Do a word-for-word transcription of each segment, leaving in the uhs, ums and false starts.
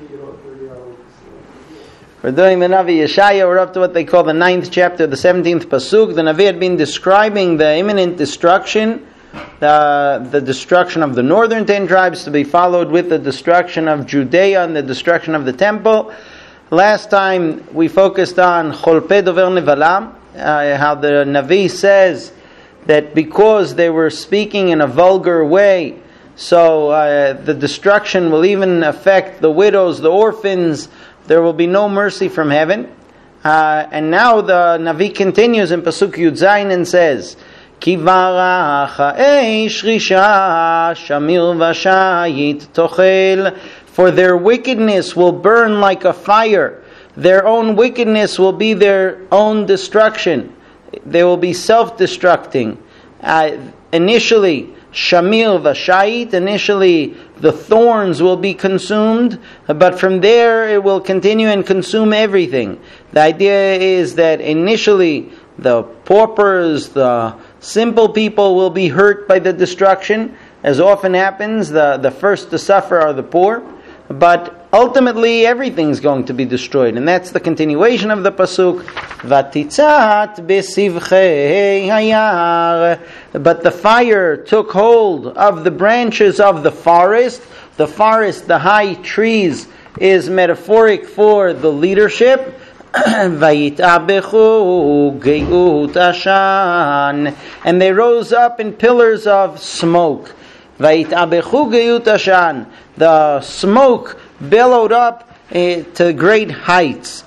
We're doing the Navi Yeshaya. We're up to what they call the ninth chapter, the seventeenth pasuk. The Navi had been describing the imminent destruction, the, the destruction of the northern ten tribes, to be followed with the destruction of Judea and the destruction of the temple. Last time we focused on Cholpei Dover Nevalah, uh, how the Navi says that because they were speaking in a vulgar way, so uh, the destruction will even affect the widows, the orphans. There will be no mercy from heaven. Uh, and now the Navi continues in Pasuk Yud Zayin and says, Ki varach ha'esh risha shamir v'shayit tochel. For their wickedness will burn like a fire. Their own wickedness will be their own destruction. They will be self-destructing. Uh, initially, Shamir v'shayit, initially the thorns will be consumed, but from there it will continue and consume everything. The idea is that initially the paupers, the simple people will be hurt by the destruction. As often happens, the, the first to suffer are the poor. But ultimately everything's going to be destroyed. And that's the continuation of the pasuk. Vatitzat besivchei hayar. But the fire took hold of the branches of the forest. The forest, the high trees, is metaphoric for the leadership. Vayitabechu geut ashan. And they rose up in pillars of smoke. Vayitabechu geut ashan. The smoke billowed up uh, to great heights.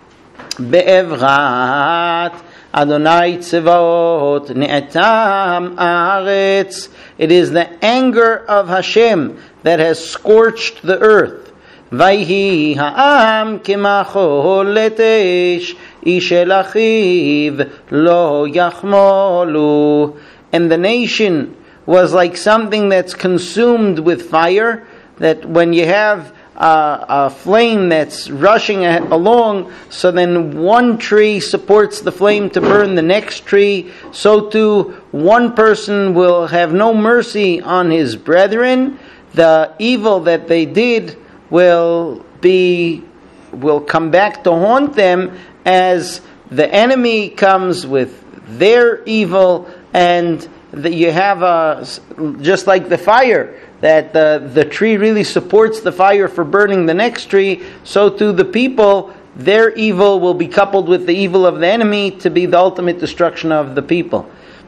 Be'evrat Adonai Tzevaot ne'etam aretz. It is the anger of Hashem that has scorched the earth. Vayhi ha'am kemachol letesh ishel achiv lo yachmolu. And the nation was like something that's consumed with fire. That when you have uh, a flame that's rushing along, so then one tree supports the flame to burn the next tree, so too one person will have no mercy on his brethren. The evil that they did will be will come back to haunt them as the enemy comes with their evil, and that you have a, just like the fire, that the, the tree really supports the fire for burning the next tree, so too the people, their evil will be coupled with the evil of the enemy to be the ultimate destruction of the people.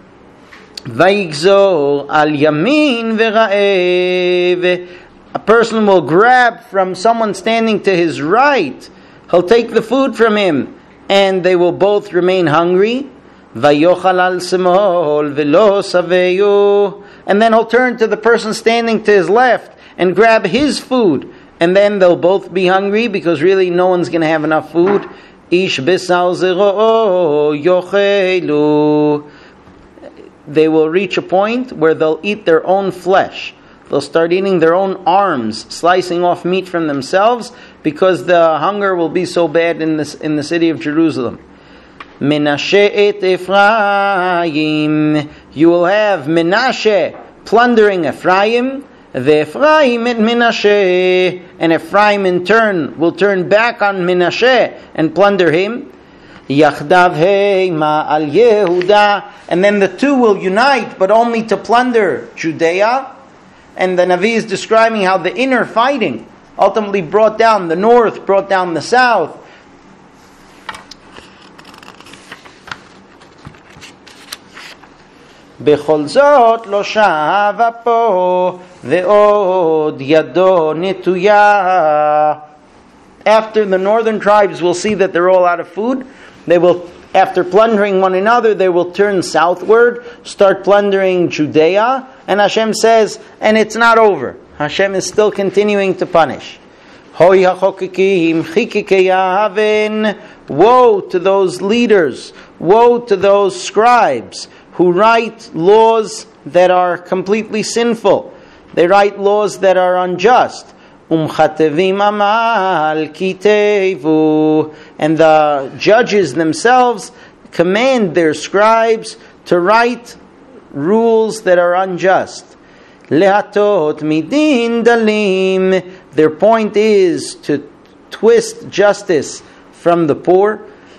Vayigzor al yamin v'ra'ev. A person will grab from someone standing to his right. He'll take the food from him, and they will both remain hungry. Vayochal al simol v'lo saveyu. And then he'll turn to the person standing to his left and grab his food. And then they'll both be hungry because really no one's going to have enough food. Ish besal zero yochelu. They will reach a point where they'll eat their own flesh. They'll start eating their own arms, slicing off meat from themselves because the hunger will be so bad in this in the city of Jerusalem. Menashe et Ephraim. You will have Menashe plundering Ephraim, the Ephraim et Menashe, and Ephraim in turn will turn back on Menashe and plunder him. Yachdav heima al Yehuda, and then the two will unite, but only to plunder Judea. And the Navi is describing how the inner fighting ultimately brought down the north, brought down the south. Bechol zot lo shava po ve'od yado netuya. After the northern tribes will see that they're all out of food, they will, after plundering one another, they will turn southward, start plundering Judea, and Hashem says, and it's not over. Hashem is still continuing to punish. Woe to those leaders, woe to those scribes who write laws that are completely sinful. They write laws that are unjust. Umchatevim amal kitevu. And the judges themselves command their scribes to write rules that are unjust. Lehatot midin dalim Their point is to twist justice from the poor.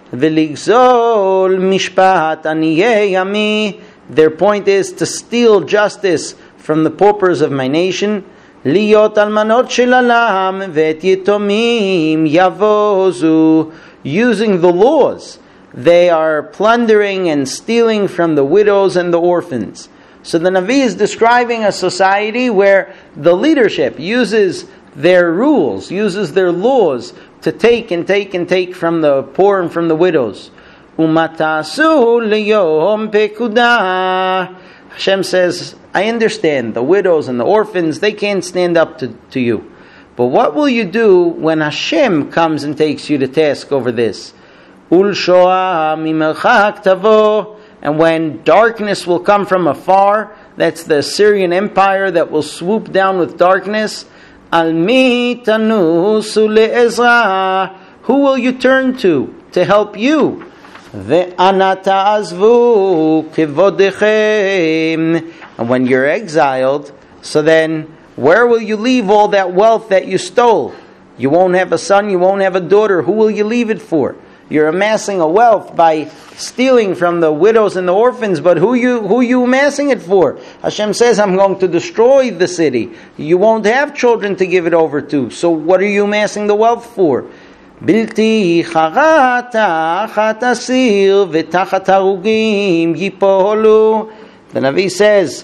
V'ligzol mishpat aniyei ami. Their point is to steal justice from the paupers of my nation. Liyot almanot shel alam ve'et yitomim yavozu. Using the laws, they are plundering and stealing from the widows and the orphans. So the Navi is describing a society where the leadership uses their rules, uses their laws to take and take and take from the poor and from the widows. Umatasu liyom pekudah. Hashem says, I understand the widows and the orphans, they can't stand up to, to you. But what will you do when Hashem comes and takes you to task over this? Ul shoah mimerchak tavo. And when darkness will come from afar, that's the Assyrian Empire that will swoop down with darkness. Al mi tanusu le'ezra. Who will you turn to to help you? Ve'ana ta'azvu kivodechem. And when you're exiled, so then where will you leave all that wealth that you stole? You won't have a son, you won't have a daughter. Who will you leave it for? You're amassing a wealth by stealing from the widows and the orphans, but who you who you amassing it for? Hashem says, I'm going to destroy the city. You won't have children to give it over to. So what are you amassing the wealth for? Bilti charata chatasir v'tachat harugim yipolu. The Navi says,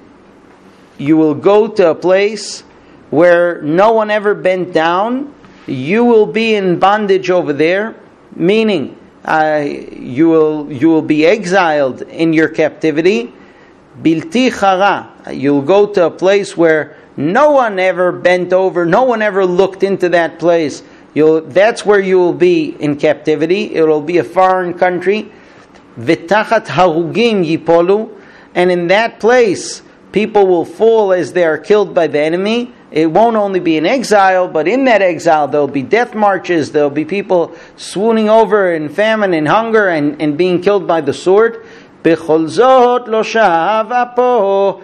you will go to a place where no one ever bent down. You will be in bondage over there. Meaning, uh, you will you will be exiled in your captivity. Bilti chara, you'll go to a place where no one ever bent over, no one ever looked into that place. You'll that's where you will be in captivity. It will be a foreign country. V'tachat harugim yipolu, and in that place, people will fall as they are killed by the enemy. It won't only be in exile, but in that exile there will be death marches, there will be people swooning over in famine and hunger and, and being killed by the sword. Bechol zot lo shav apo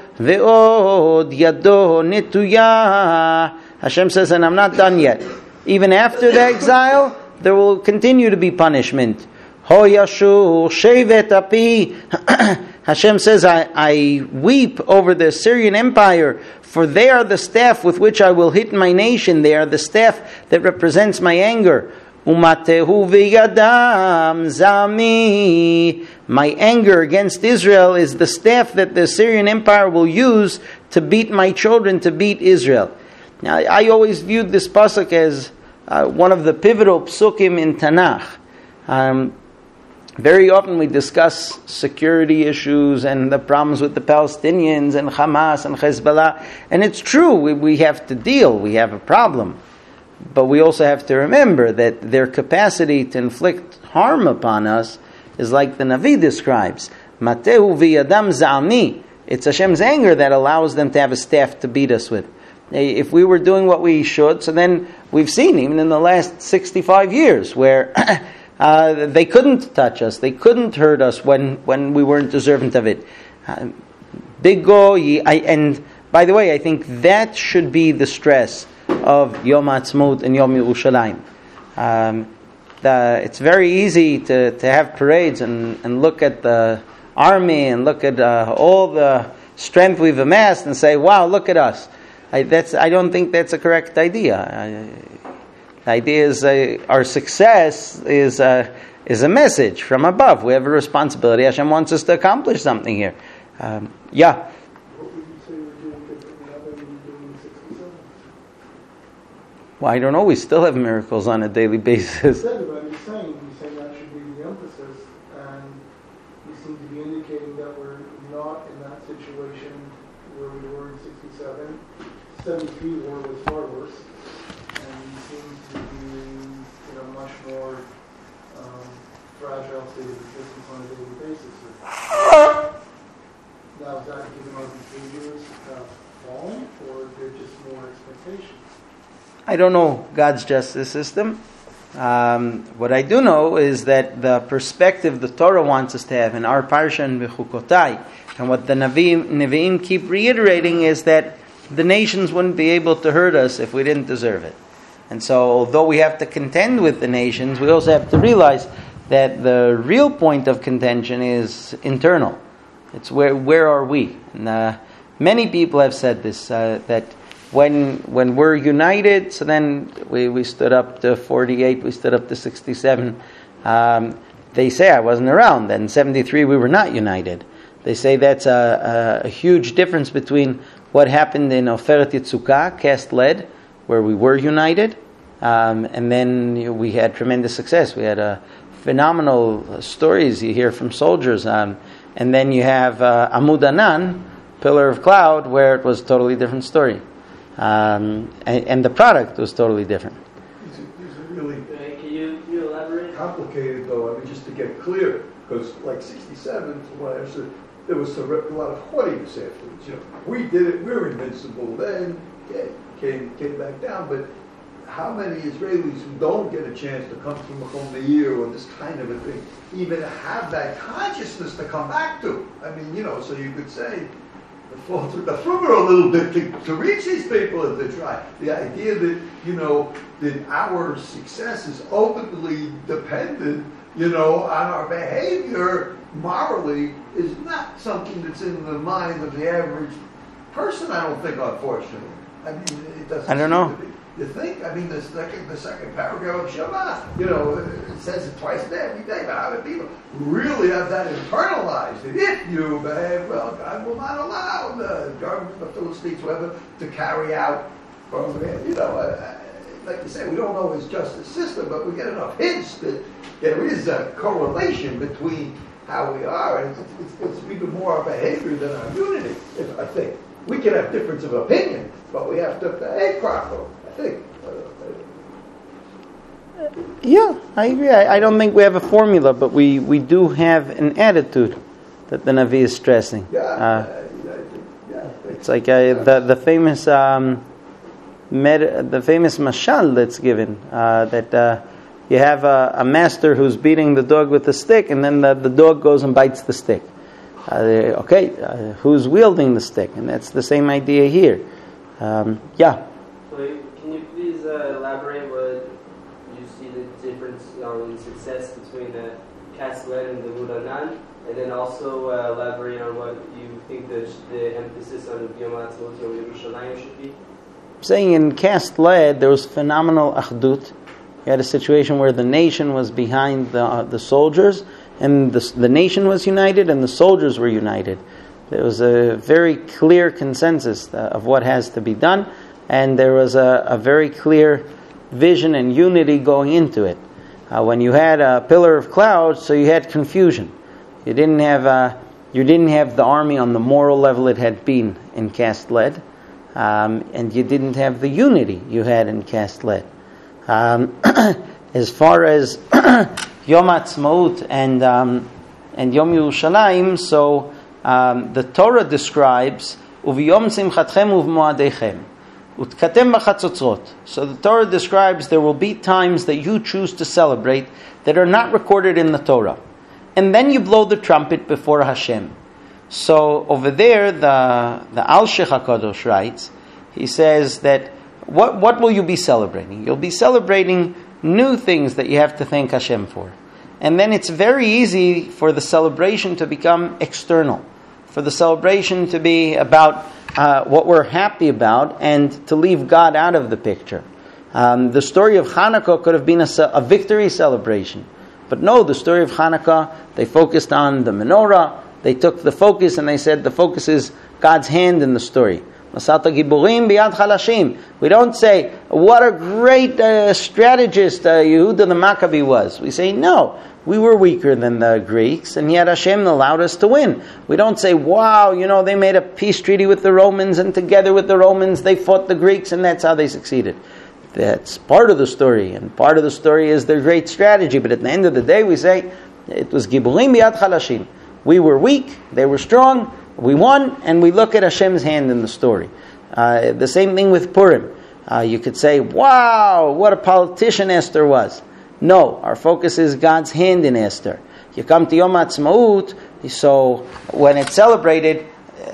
ve'od yado netuya. Hashem says, and I'm not done yet. Even after the exile, there will continue to be punishment. Ho yashur shevet api. Hashem says, I, I weep over the Assyrian Empire, for they are the staff with which I will hit my nation. They are the staff that represents my anger. Umatehu v'yadam zami. My anger against Israel is the staff that the Assyrian Empire will use to beat my children, to beat Israel. Now, I always viewed this pasuk as uh, one of the pivotal psukim in Tanakh. Um, Very often we discuss security issues and the problems with the Palestinians and Hamas and Hezbollah. And it's true, we, we have to deal, we have a problem. But we also have to remember that their capacity to inflict harm upon us is like the Navi describes. Matehu v'yadam za'ami. It's Hashem's anger that allows them to have a staff to beat us with. If we were doing what we should, so then we've seen, even in the last sixty-five years, where... Uh, they couldn't touch us. They couldn't hurt us when, when we weren't deserving of it. Uh, big go, I, and by the way, I think that should be the stress of Yom Ha'atzmaut and Yom Yerushalayim. Um, the, it's very easy to, to have parades and, and look at the army and look at uh, all the strength we've amassed and say, wow, look at us. I, that's, I don't think that's a correct idea. I, The idea is uh, our success is uh, is a message from above. We have a responsibility. Hashem wants us to accomplish something here. Um, yeah. What would you say we're doing differently now than we were doing in sixty-seven? Well, I don't know. We still have miracles on a daily basis. You said it, but I'm saying, you saying that should be the emphasis, and you seem to be indicating that we're not in that situation where we were in sixty-seven. seventy-three war was far worse. To be in a much more um, fragile state of existence on a daily basis. Now, is that given our behaviors uh, falling, or they're just more expectations? I don't know God's justice system. Um, what I do know is that the perspective the Torah wants us to have in our parsha and Bechukotai, and what the Nevi'im, Nevi'im keep reiterating is that the nations wouldn't be able to hurt us if we didn't deserve it. And so, although we have to contend with the nations, we also have to realize that the real point of contention is internal. It's where where are we? And, uh, many people have said this, uh, that when when we're united, so then we, we stood up to forty-eight, we stood up to sixty-seven. Um, they say I wasn't around. Then seventy-three we were not united. They say that's a, a, a huge difference between what happened in Oferet Yitzukah, Cast Lead, where we were united, um, and then you know, we had tremendous success. We had a phenomenal stories you hear from soldiers, um, and then you have uh, Amud Anan, Pillar of Cloud, where it was a totally different story, um, and, and the product was totally different. These are, these are really uh, can you, can you elaborate? Complicated, though. I mean, just to get clear, because like sixty-seven, from what I understood, there was a, a lot of haughtiness afterwards. You know, we did it, we were invincible. Then yeah, came came back down, but. How many Israelis who don't get a chance to come to Makom Meir or this kind of a thing even have that consciousness to come back to? I mean, you know, so you could say the fall through the fruit a little bit to, to reach these people if they try. The idea that, you know, that our success is ultimately dependent, you know, on our behavior morally is not something that's in the mind of the average person, I don't think, unfortunately. I mean, it doesn't I don't know. seem to be. You think? I mean, the second, the second paragraph of Shema, you know, it says it twice a day, every day, but how many people really have that internalized? That if you behave well, God will not allow the government, the Philistines, whoever, to carry out, you know, uh, like you say, we don't know his justice system, but we get enough hints that there is a correlation between how we are, and it's, it's, it's even more our behavior than our unity, if, I think. We can have difference of opinion, but we have to behave properly. Yeah, I agree. I, I don't think we have a formula, but we, we do have an attitude that the Navi is stressing. Yeah, uh, yeah, yeah, it's like uh, the the famous um, med, the famous mashal that's given uh, that uh, you have a, a master who's beating the dog with a stick, and then the, the dog goes and bites the stick. Uh, okay, uh, who's wielding the stick? And that's the same idea here. Um, yeah. Can you please uh, elaborate what you see the difference you know, in success between the Cast Lead and the Mudanan, and then also uh, elaborate on what you think the, the emphasis on Yom HaAtzmaut, Yom Yerushalayim should be? I'm saying in Cast Lead there was phenomenal achdut. You had a situation where the nation was behind the uh, the soldiers, and the, the nation was united, and the soldiers were united. There was a very clear consensus uh, of what has to be done. And there was a, a very clear vision and unity going into it. Uh, when you had a pillar of cloud, so you had confusion. You didn't have uh, you didn't have the army on the moral level it had been in Cast Lead, um, and you didn't have the unity you had in Cast Lead. Um, as far as Yom HaAtzmaut and um, and Yom Yerushalayim, so um, the Torah describes Uviyom Simchatchem Uvmoadechem. So the Torah describes there will be times that you choose to celebrate that are not recorded in the Torah. And then you blow the trumpet before Hashem. So over there, the, the Al-Sheikh HaKadosh writes, he says that what, what will you be celebrating? You'll be celebrating new things that you have to thank Hashem for. And then it's very easy for the celebration to become external, for the celebration to be about Uh, what we're happy about, and to leave God out of the picture. Um, the story of Hanukkah could have been a, a victory celebration. But no, the story of Hanukkah, they focused on the menorah, they took the focus and they said the focus is God's hand in the story. Masata giburim biyad chalashim. We don't say, what a great uh, strategist uh, Yehuda the Maccabee was. We say, no, we were weaker than the Greeks, and yet Hashem allowed us to win. We don't say, wow, you know, they made a peace treaty with the Romans, and together with the Romans they fought the Greeks, and that's how they succeeded. That's part of the story, and part of the story is their great strategy. But at the end of the day, we say, it was giburim biyad chalashim. We were weak, they were strong, we won, and we look at Hashem's hand in the story. Uh, the same thing with Purim. Uh, you could say, wow, what a politician Esther was. No, our focus is God's hand in Esther. You come to Yom HaAtzmaut, so when it's celebrated,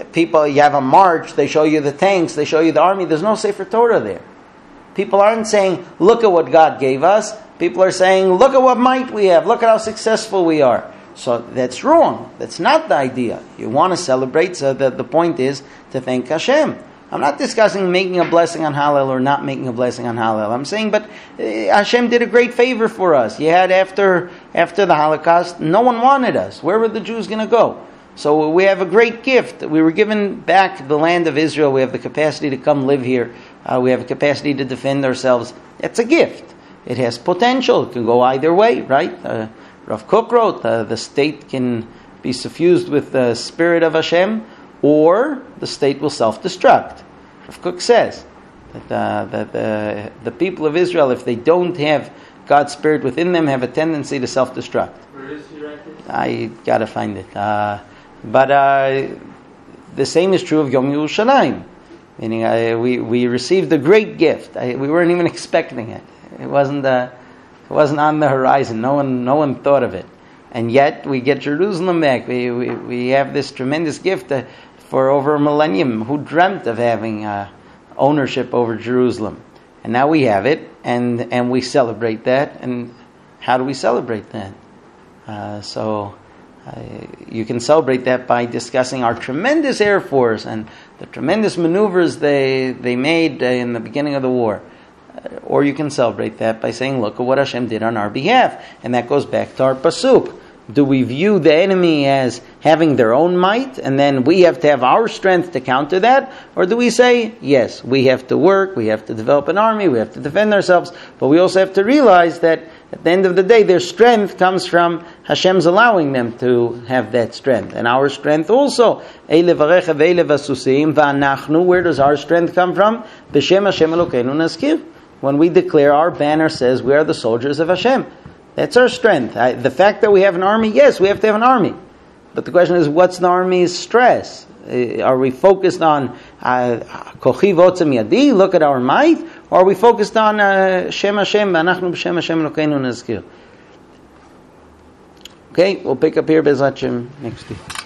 people, you have a march, they show you the tanks, they show you the army, there's no Sefer Torah there. People aren't saying, look at what God gave us. People are saying, look at what might we have, look at how successful we are. So that's wrong. That's not the idea. You want to celebrate, so the, the point is to thank Hashem. I'm not discussing making a blessing on Hallel or not making a blessing on Hallel. I'm saying, but uh, Hashem did a great favor for us. You had after after the Holocaust, no one wanted us. Where were the Jews going to go? So we have a great gift. We were given back the land of Israel. We have the capacity to come live here. Uh, we have the capacity to defend ourselves. It's a gift. It has potential. It can go either way, right? Uh, Rav Kook wrote, uh, the state can be suffused with the spirit of Hashem, or the state will self-destruct. Rav Kook says that, uh, that uh, the people of Israel, if they don't have God's spirit within them, have a tendency to self-destruct. Where is he right there? I gotta find it. Uh, but uh, the same is true of Yom Yerushalayim. Meaning, uh, we we received a great gift. I, we weren't even expecting it. It wasn't uh, it wasn't on the horizon. No one no one thought of it. And yet we get Jerusalem back. We we, we have this tremendous gift uh, for over a millennium. Who dreamt of having uh, ownership over Jerusalem? And now we have it, and and we celebrate that. And how do we celebrate that? Uh, so uh, you can celebrate that by discussing our tremendous Air Force and the tremendous maneuvers they they made uh, in the beginning of the war. Uh, or you can celebrate that by saying, look at what Hashem did on our behalf. And that goes back to our pasuk. Do we view the enemy as having their own might, and then we have to have our strength to counter that? Or do we say, yes, we have to work, we have to develop an army, we have to defend ourselves, but we also have to realize that at the end of the day, their strength comes from Hashem's allowing them to have that strength. And our strength also. Where does our strength come from? B'Shem Hashem Elokeinu Nazkir. When we declare, our banner says we are the soldiers of Hashem. That's our strength. I, the fact that we have an army, yes, we have to have an army. But the question is, what's the army's stress? Uh, are we focused on Kochi Votzem Yadi, look at our might? Or are we focused on uh, Shem Hashem, V'anachnu b'Shem Hashem Elokeinu Nazkir? Okay, we'll pick up here Be'ez Hashem next week.